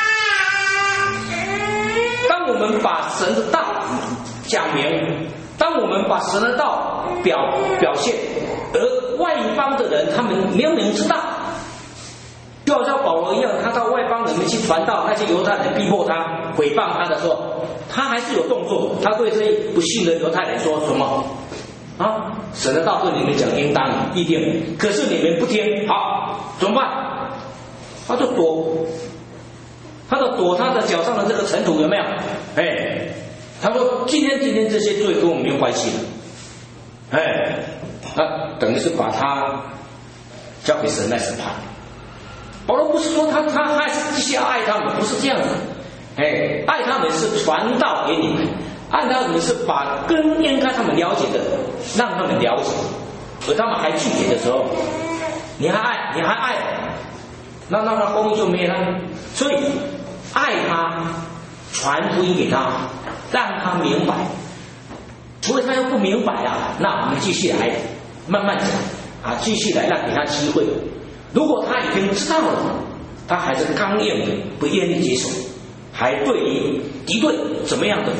当我们把神的道讲明，当我们把神的道表表现，而外邦的人他们明明知道，就好像保罗一样，他到外邦人们去传道，那些犹太人逼迫他、诽谤他的时候，他还是有动作。他对这些不信的犹太人说什么？啊，神的道对你们讲应当一定，可是你们不听，好，怎么办？他就躲，他就躲他的脚上的这个尘土，有没有？哎，他说今天今天这些罪跟我们没有关系了，哎，那等于是把他交给神来审判。保罗不是说他他还是继续要爱他们，不是这样的，哎，爱他们是传道给你们。按他们是把更应该他们了解的让他们了解，而他们还拒绝的时候，你还爱你还爱，那那那公义就没了。所以爱他，传福音给他，让他明白。除非他又不明白啊，那我们继续来慢慢讲啊，继续来让给他机会。如果他已经知道了，他还是刚硬的，不愿意接受，还对于敌对怎么样的？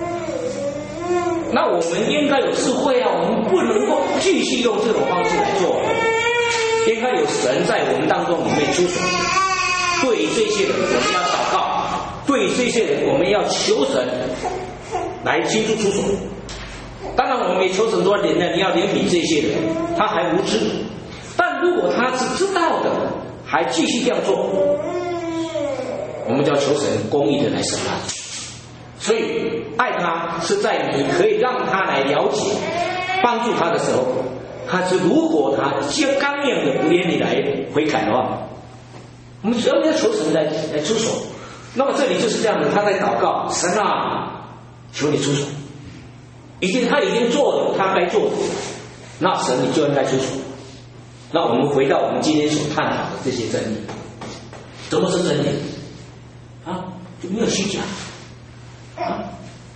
那我们应该有智慧啊，我们不能够继续用这种方式来做，应该有神在我们当中里面出手。对这些人我们要祷告，对这些人我们要求神来亲自出手。当然我们也求神说人呢，你要怜悯这些人，他还无知，但如果他是知道的，还继续这样做，我们就要求神公义的来审判。所以爱他是在你可以让他来了解帮助他的时候，他是如果他刚硬的不愿意来悔改的话，我们只要要求神来来出手。那么这里就是这样的，他在祷告，神啊，求你出手，已经他已经做了他该做的，那神你就应该出手。那我们回到我们今天所探讨的这些真理，怎么是真理啊？就没有虚假啊。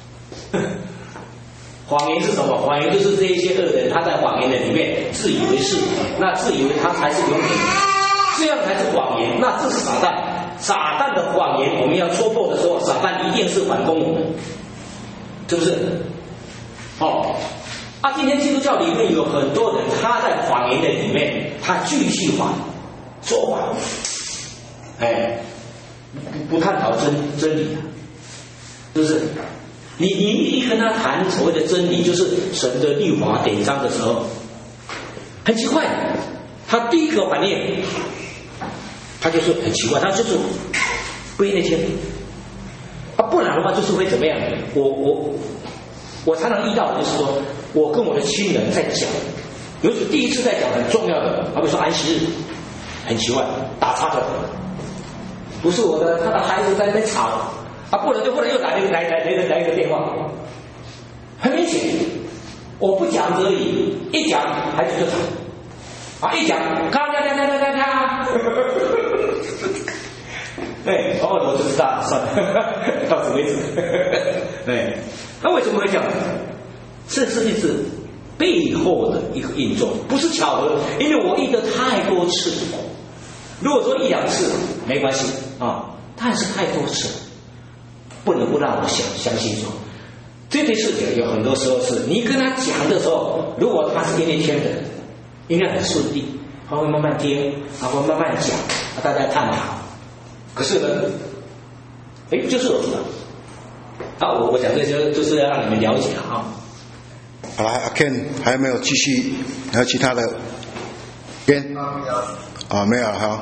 谎言是什么？谎言就是这一些恶人，他在谎言的里面自以为是，那自以为他才是永远，这样才是谎言。那这是撒旦，撒旦的谎言，我们要戳破的时候，撒旦一定是反攻我们，是不是？哦，啊，今天基督教里面有很多人，他在谎言的里面，他继续谎，说谎， 哎，不不探讨真真理啊，是不是？你你一跟他谈所谓的真理，就是神的律法典章的时候，很奇怪，他第一个反应，他就是很奇怪，他就是不愿意听，啊，不然的话就是会怎么样？我我我常常遇到的就是说，我跟我的亲人在讲，尤其第一次在讲很重要的，好比说安息日，很奇怪，打岔的，不是我的，他的孩子在那边吵。啊，不能就不能又来来来来来一个电话，很明显，我不讲而已，一讲孩子就吵，啊，一讲咔咔咔咔咔咔咔，对，哦，我就知道，算了，到此为止。对，那为什么会这样？这是一直背后的一个运作，不是巧合，因为我遇得太多次，如果说一两次没关系啊，但是太多次。不能不让我相相信说，这件事情有很多时候是你跟他讲的时候，如果他是愿意听的，应该很顺利，他会慢慢听，他会慢慢讲，大家探讨。可是呢，哎，就是我知道。啊，我我讲这些就是要让你们了解啊。 好，阿 Ken 还有没有继续？还有其他的？边？啊，没有了哈。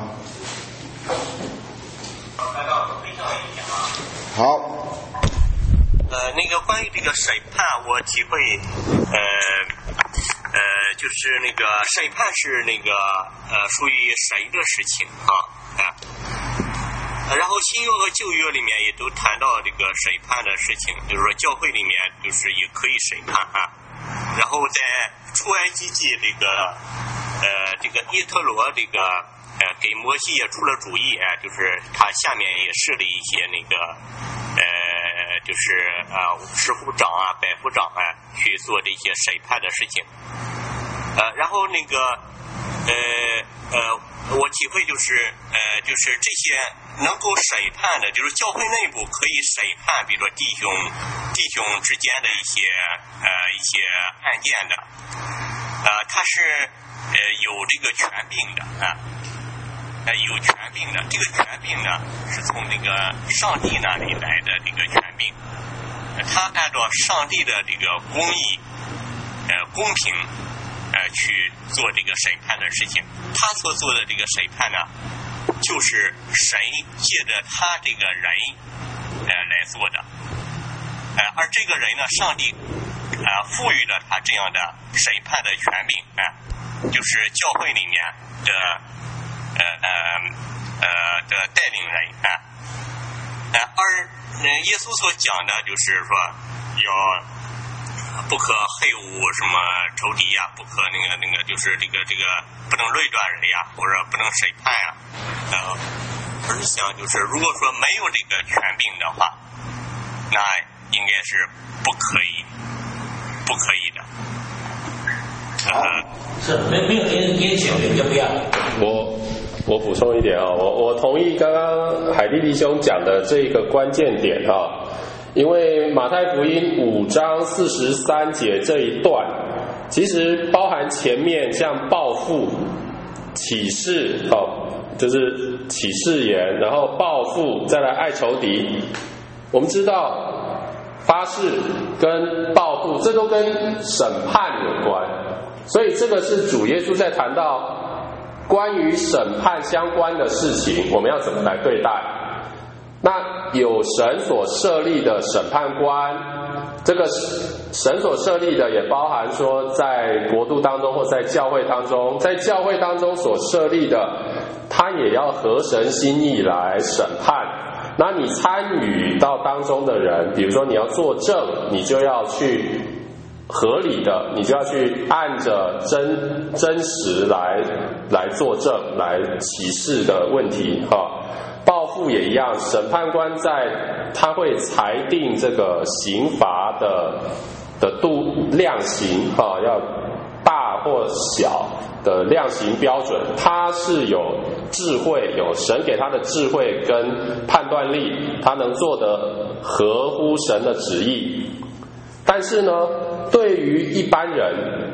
好， 呃，那个关于这个审判，我体会，呃，呃，就是那个审判是那个呃属于神的事情啊，啊、呃，然后新约和旧约里面也都谈到这个审判的事情，就是说教会里面就是也可以审判啊，然后在出埃及记这个呃这个耶特罗这个。呃，给摩西也出了主意啊、呃，就是他下面也设了一些那个，呃，就是啊，十府长啊、百夫长啊，去做这些审判的事情。呃，然后那个，呃呃，我体会就是，呃，就是这些能够审判的，就是教会内部可以审判，比如说弟兄弟兄之间的一些呃一些案件的，呃，他是呃有这个权柄的啊。呃，有权柄的，这个权柄呢是从那个上帝那里来的这个权柄，他按照上帝的这个公义、呃公平，呃去做这个审判的事情。他所做的这个审判呢，就是神借着他这个人，呃来做的，呃而这个人呢，上帝呃赋予了他这样的审判的权柄，啊、呃，就是教会里面的。呃呃呃的带领人啊，呃而呃耶稣所讲的就是说要不可恨恶什么仇敌呀、啊，不可那个那个就是这个这个不能论断人呀、啊，或者不能审判呀、啊，呃，我是想就是如果说没有这个权柄的话，那应该是不可以不可以的。呃， 是没没有天天权柄就不要。 我。我补充一点啊，我我同意刚刚海弟弟兄讲的这一个关键点啊，因为马太福音五章四十三节这一段，其实包含前面像报复、起誓哦，就是起誓言，然后报复，再来爱仇敌。我们知道发誓跟报复，这都跟审判有关，所以这个是主耶稣在谈到。关于审判相关的事情，我们要怎么来对待？那有神所设立的审判官，这个神所设立的也包含说，在国度当中或在教会当中，在教会当中所设立的，他也要合神心意来审判。那你参与到当中的人，比如说你要作证，你就要去。合理的，你就要去按着真真实来来作证，来启示的问题哈、哦。报复也一样，审判官在他会裁定这个刑罚的的度量刑哈、哦，要大或小的量刑标准，他是有智慧，有神给他的智慧跟判断力，他能做得合乎神的旨意。但是呢，对于一般人，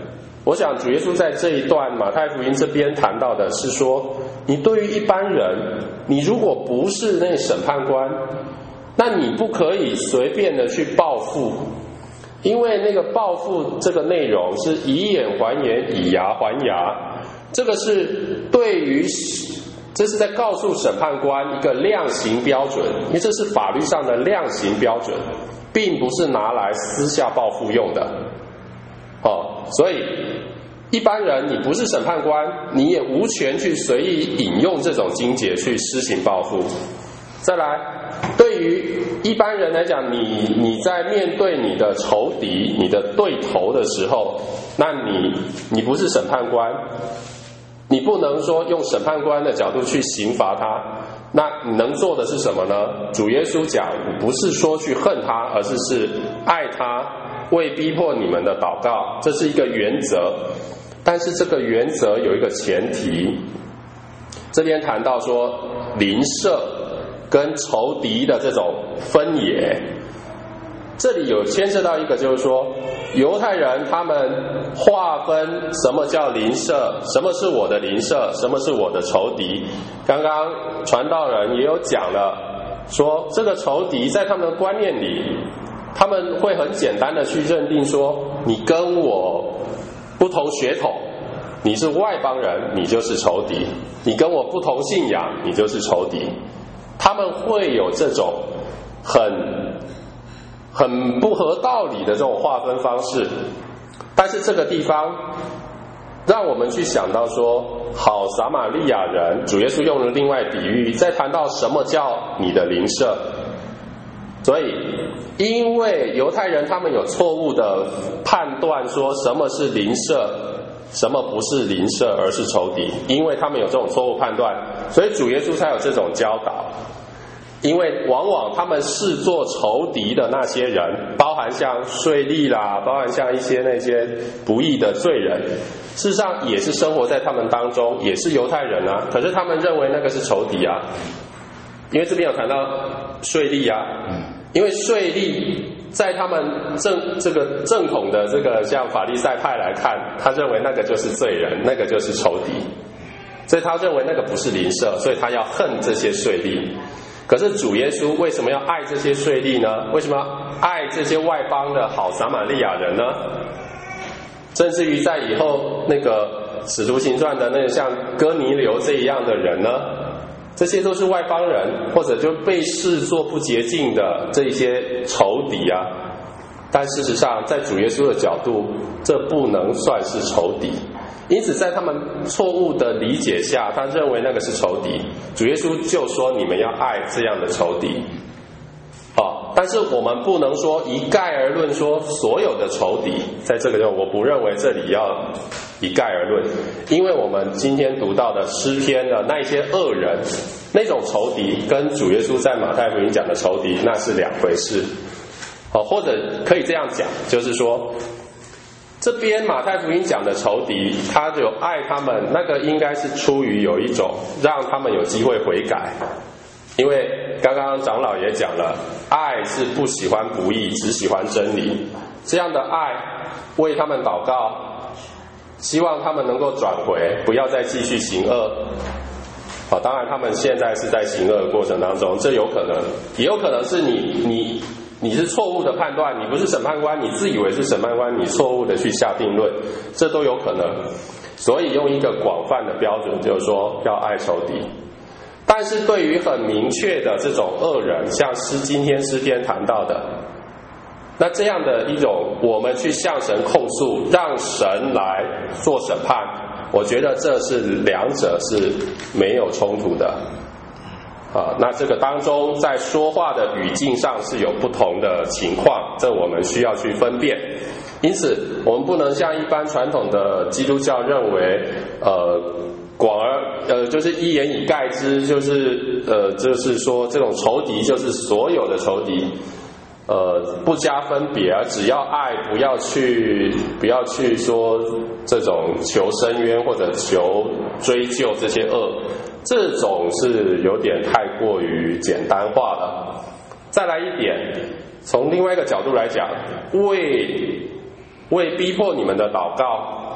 我想主耶稣在这一段马太福音这边谈到的是说，你对于一般人，你如果不是那审判官，那你不可以随便的去报复，因为那个报复这个内容是以眼还眼，以牙还牙，这个是对于这是在告诉审判官一个量刑标准，因为这是法律上的量刑标准，并不是拿来私下报复用的。哦，所以一般人你不是审判官，你也无权去随意引用这种经节去施行报复。再来，对于一般人来讲，你你在面对你的仇敌、你的对头的时候，那你你不是审判官，你不能说用审判官的角度去刑罚他。那你能做的是什么呢？主耶稣讲，不是说去恨他，而是是爱他，为逼迫你们的祷告，这是一个原则。但是这个原则有一个前提，这边谈到说邻舍跟仇敌的这种分野，这里有牵涉到一个，就是说犹太人他们划分什么叫邻舍，什么是我的邻舍，什么是我的仇敌。刚刚传道人也有讲了，说这个仇敌在他们的观念里，他们会很简单的去认定说，你跟我不同血统，你是外邦人，你就是仇敌；你跟我不同信仰，你就是仇敌。他们会有这种很很不合道理的这种划分方式，但是这个地方让我们去想到说，好撒玛利亚人，主耶稣用了另外比喻，在谈到什么叫你的邻舍。所以因为犹太人他们有错误的判断，说什么是邻舍，什么不是邻舍而是仇敌，因为他们有这种错误判断，所以主耶稣才有这种教导。因为往往他们视作仇敌的那些人，包含像税吏啦，包含像一些那些不义的罪人，事实上也是生活在他们当中，也是犹太人啊，可是他们认为那个是仇敌啊。因为这边有谈到税吏啊，因为税吏在他们正这个正统的这个像法利赛派来看，他认为那个就是罪人，那个就是仇敌，所以他认为那个不是邻舍，所以他要恨这些税吏。可是主耶稣为什么要爱这些税吏呢？为什么要爱这些外邦的好撒玛利亚人呢？甚至于在以后那个使徒行传的那个像哥尼流这样的人呢，这些都是外邦人，或者就被视作不洁净的这些仇敌啊。但事实上在主耶稣的角度，这不能算是仇敌，因此在他们错误的理解下，他认为那个是仇敌，主耶稣就说你们要爱这样的仇敌。好，但是我们不能说一概而论说所有的仇敌，在这个地方我不认为这里要一概而论，因为我们今天读到的诗篇的那些恶人，那种仇敌跟主耶稣在马太福音讲的仇敌那是两回事。好，或者可以这样讲，就是说这边马太福音讲的仇敌，他有爱他们，那个应该是出于有一种让他们有机会悔改。因为刚刚长老也讲了，爱是不喜欢不义，只喜欢真理。这样的爱为他们祷告，希望他们能够转回，不要再继续行恶。好，当然他们现在是在行恶的过程当中，这有可能，也有可能是你你你是错误的判断，你不是审判官，你自以为是审判官，你错误的去下定论，这都有可能。所以用一个广泛的标准，就是说要爱仇敌。但是对于很明确的这种恶人，像诗今天诗篇谈到的，那这样的一种我们去向神控诉，让神来做审判，我觉得这是两者是没有冲突的啊。那这个当中在说话的语境上是有不同的情况，这我们需要去分辨。因此我们不能像一般传统的基督教认为呃广而呃就是一言以概之，就是呃就是说这种仇敌就是所有的仇敌，呃不加分别，只要爱，不要去不要去说这种求伸冤或者求追究这些恶，这种是有点太过于简单化了。再来一点，从另外一个角度来讲，为为逼迫你们的祷告，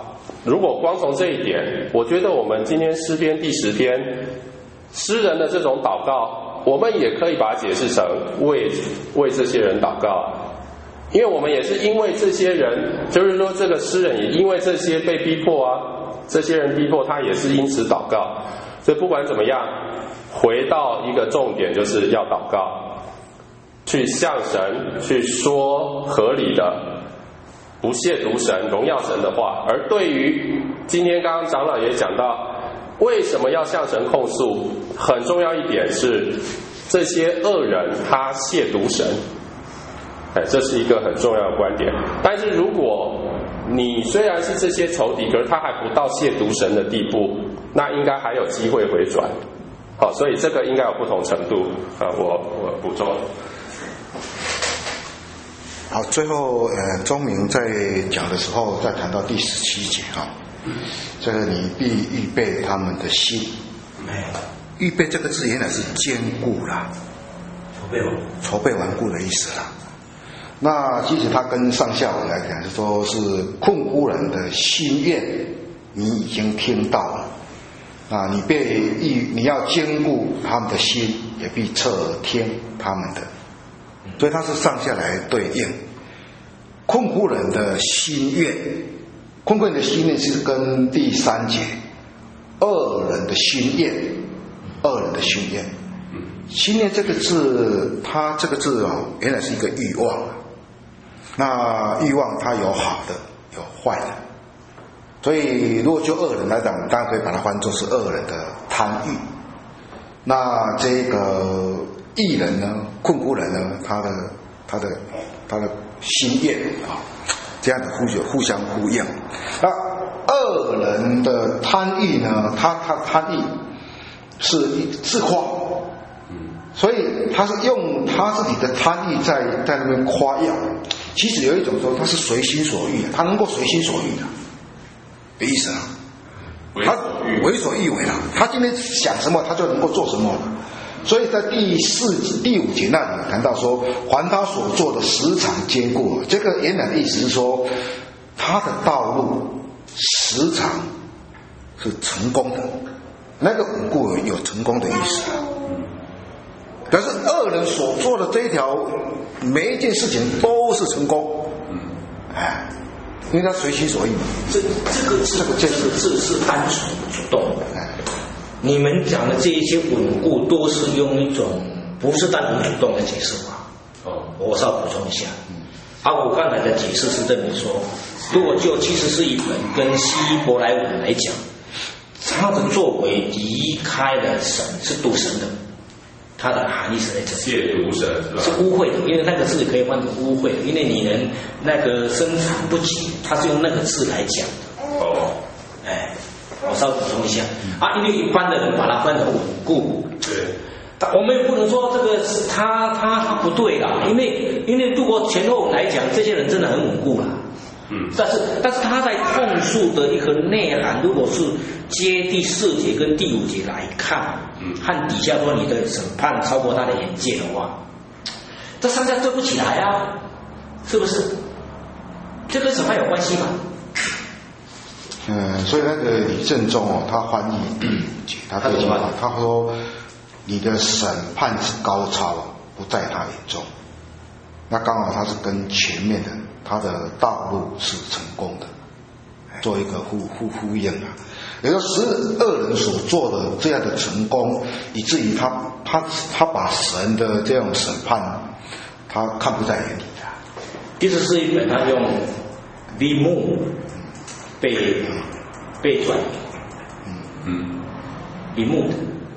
如果光从这一点，我觉得我们今天诗篇第十篇，诗人的这种祷告，我们也可以把它解释成为为这些人祷告，因为我们也是因为这些人，就是说这个诗人也因为这些被逼迫啊，这些人逼迫他也是因此祷告。所以不管怎么样，回到一个重点，就是要祷告，去向神去说合理的，不亵渎神、荣耀神的话。而对于今天刚刚长老也讲到，为什么要向神控诉？很重要一点是，这些恶人他亵渎神，哎，这是一个很重要的观点。但是如果你虽然是这些仇敌，可是他还不到亵渎神的地步，那应该还有机会回转。好，所以这个应该有不同程度啊，我我补充。 好，最后呃，钟明在讲的时候，再谈到第十七节啊，这个你必预备他们的心。预备这个字原来是坚固啦， 筹备完， 筹备顽固的意思啦。那其实它跟上下文来讲，是说是困苦人的心愿，你已经听到了。啊，你被预你要坚固他们的心，也必侧听他们的，所以它是上下来对应。困苦人的心愿，困苦人的心愿是跟第三节恶人的心愿，恶人的心愿。心愿这个字，它这个字哦，原来是一个欲望。那欲望它有好的，有坏的。所以如果就恶人来讲，当然可以把它翻作是恶人的贪欲。那这个义人呢，困苦人呢，他的他的他的心愿啊，这样的互互相呼应。那恶人的贪欲呢，他他贪欲是自夸，所以他是用他自己的贪欲在在那边夸耀。其实有一种说他是随心所欲，他能够随心所欲的。的意思啊，他为所欲为了，他今天想什么，他就能够做什么了。所以在第四、第五节那里谈到说，凡他所做的时常坚固。这个原来的意思是说，他的道路时常是成功的，那个稳固有成功的意思啊。可是恶人所做的这一条，每一件事情都是成功，哎。因为他随心所欲嘛， 这这个字，这个这个字是单纯主动的。你们讲的这一些稳固，都是用一种不是单纯主动的解释法。哦，我稍补充一下。啊，我刚才的解释是认为说，如果就七十四译本跟希伯来文来讲，他的作为离开了神，是独神的。它的含义是在这里， 亵渎神是吧？ 是污秽的，因为那个字可以换成污秽的，因为你人那个生产不及，它是用那个字来讲的。 哦， 哎，我稍微补充一下啊，因为一般的人把它翻成稳固， 对， 我们也不能说这个是他他他不对啦，因为因为如果前后来讲，这些人真的很稳固啦。嗯，但是但是他在控诉的一个内涵，如果是接第四节跟第五节来看，嗯，和底下说你的审判超过他的眼界的话，这上下对不起来啊，是不是？这跟审判有关系吗？ 嗯，所以那个李正中哦，他翻译第五节，他这句话，他说你的审判之高超不在他眼中，那刚好他是跟前面的。他的道路是成功的，做一个呼呼呼应啊，也就是恶人所做的这样的成功，以至于他他他把神的这种审判，他看不在眼里的。 第十四译本他用 remove 被被转，嗯 removed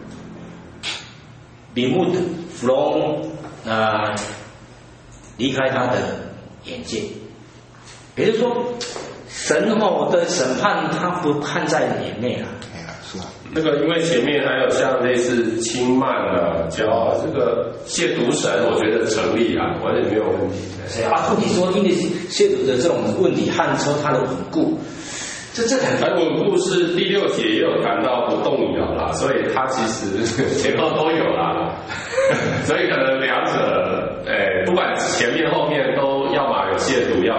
removed from 啊、呃、离开他的眼界，也就是说，神吼的审判他不看在眼内啊。 哎呀，是啊。 这个因为前面还有像类似轻慢啊、骄傲，这个亵渎神，我觉得成立啊，完全没有问题。 是啊，你说因为亵渎的这种问题，汉称它的稳固，这这很。 而稳固是第六节也有谈到不动摇啦，所以它其实前后都有啦，所以可能两者，哎，不管前面后面都要么有亵渎，要么他们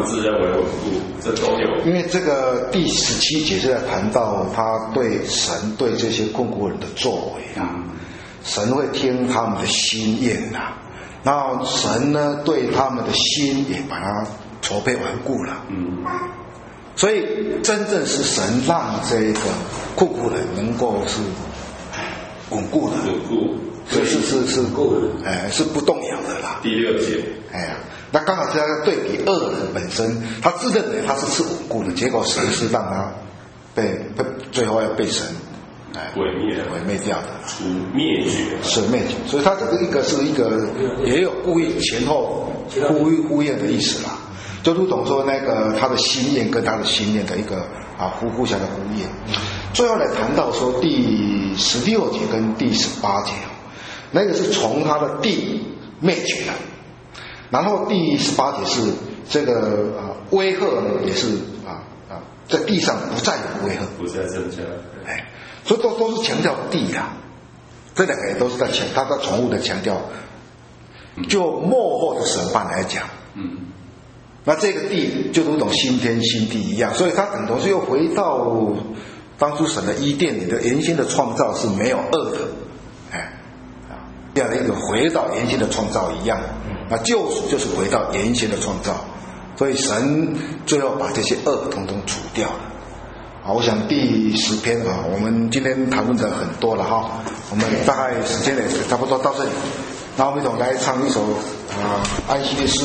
自认为稳固，这都有。 因为这个第十七节是在谈到他对神对这些困苦人的作为啊，神会听他们的心愿呐、啊，然后神呢对他们的心也把它筹备完固了。嗯，所以真正是神让这个困苦人能够是稳固的， 稳固， 是是是是够了， 哎，是不动摇的啦。 第六节， 哎呀，那刚好是在对比恶人本身，他自认为他是是稳固的，结果神是让他被被最后要被神哎毁灭毁灭掉的， 除灭绝， 是灭绝。所以他这个一个是一个也有故意前后呼呼应的意思啦，就如同说那个他的心愿跟他的心念的一个啊互互相的呼应。最后来谈到说第十六节跟第十八节，那个是从他的地灭绝了。然后第十八节是这个啊威吓呢，也是啊啊在地上不再有威吓， 不再增加。 哎，所以都都是强调地呀、啊，这两个也都是在强，他在重复的强调，就末后的审判来讲，嗯，那这个地就如同新天新地一样，所以它等同是又回到当初神的伊甸里的原先的创造是没有恶的，哎。这样的一个回到原先的创造一样，那救赎就是回到原先的创造，所以神最后把这些恶统统除掉了。好，我想第十篇啊，我们今天谈论的很多了哈，我们大概时间也差不多到这里，那我们一同来唱一首啊安息的诗。